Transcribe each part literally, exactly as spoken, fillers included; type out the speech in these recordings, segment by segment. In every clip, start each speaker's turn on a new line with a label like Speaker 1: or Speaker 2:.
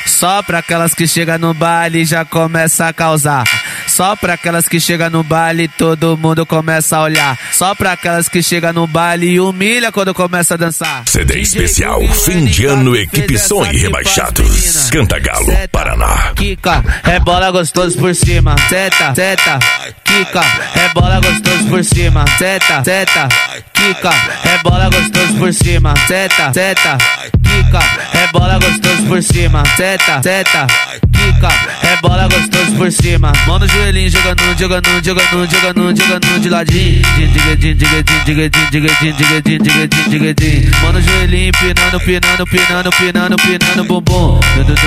Speaker 1: Só pra aquelas que chegam no baile já começa a causar. Só pra aquelas que chegam no baile todo mundo começa a olhar. Só pra aquelas que chegam no baile e humilha quando começa a dançar.
Speaker 2: C D especial, fim de ano, equipe Som e Rebaixados. Cantagalo, Paraná.
Speaker 1: Kika, é bola gostoso por cima. Seta, seta, Kika, é bola gostoso por cima. Seta, seta, Kika, é bola gostoso por cima. Seta, seta, Kika, é bola gostoso por cima. Seta, seta, Kika, é bola gostoso por cima. Mão no joelhinho, jogando, jogando, jogando, jogando, jogando de ladinho. Digadinho, digadinho, digadinho, digadinho, digadinho, digadinho, digadinho. Mão no joelhinho, pinando, pinando, pinando, pinando, pinando, bumbum.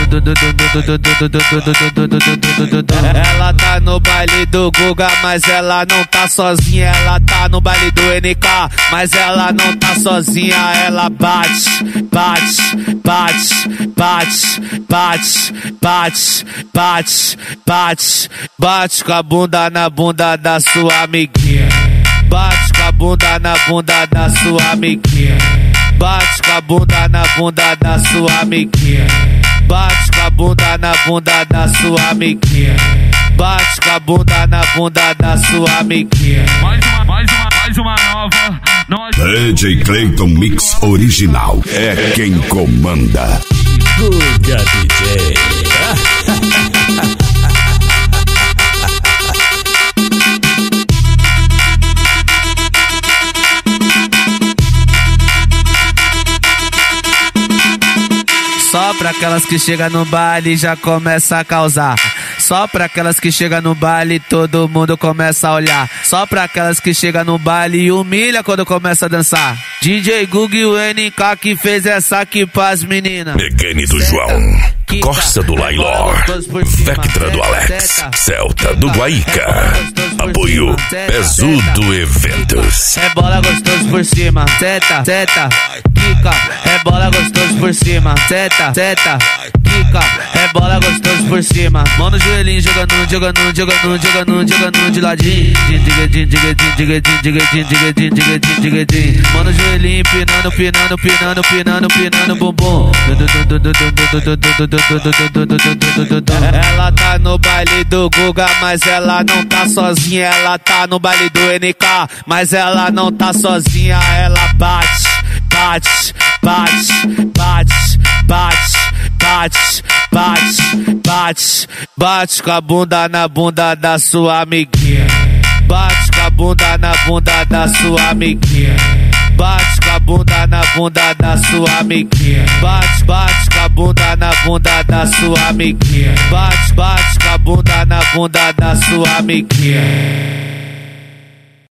Speaker 1: Ela tá no baile do Guga, mas ela não tá sozinha. Ela tá no baile do N K, mas ela não tá sozinha. Ela bate, bate, bate, bate, bate, bate, bate, bate, bate com a bunda na bunda da sua amiguinha. Bate com a bunda na bunda da sua amiguinha. Bate com a bunda na bunda da sua amiguinha. Bate com a bunda na bunda da sua amiguinha. Bate com a bunda na bunda da sua amiguinha.
Speaker 3: Mais uma, mais uma, mais uma nova. Nós...
Speaker 2: D J Clayton Mix Original é quem comanda.
Speaker 4: Guga D J.
Speaker 1: Só pra aquelas que chegam no baile já começa a causar. Só pra aquelas que chegam no baile todo mundo começa a olhar. Só pra aquelas que chegam no baile e humilha quando começa a dançar. D J Guga e o N K que fez essa aqui pras meninas.
Speaker 2: Megane do João, Corsa do Lailó, Vectra do Alex, Celta do Guaíca. Apoio Pesudo Eventos.
Speaker 1: É bola gostoso por cima. Seta, seta, Kika, é bola gostoso por cima. Seta, seta, Kika, é bola gostoso por cima. Mão no joelhinho, jogando, jogando, jogando, jogando, jogando de ladinho. Digadinho, digadinho, digadinho, digadinho, digadinho, digadinho, digadinho. Mão no joelhinho, pinando, pinando, pinando, pinando, pinando, bumbum. Ela tá no baile do Guga, mas ela não tá sozinha. Ela tá no baile do N K, mas ela não tá sozinha. Ela bate, bate, bate, bate, bate, bate, bate, bate, bate com a bunda na bunda da sua amiguinha. Bate com a bunda na bunda da sua amiguinha. Bate com a bunda na bunda da sua amiguinha. Bate, bate com a bunda na bunda da sua amiguinha. Bate, bate com a bunda na bunda da sua amiguinha.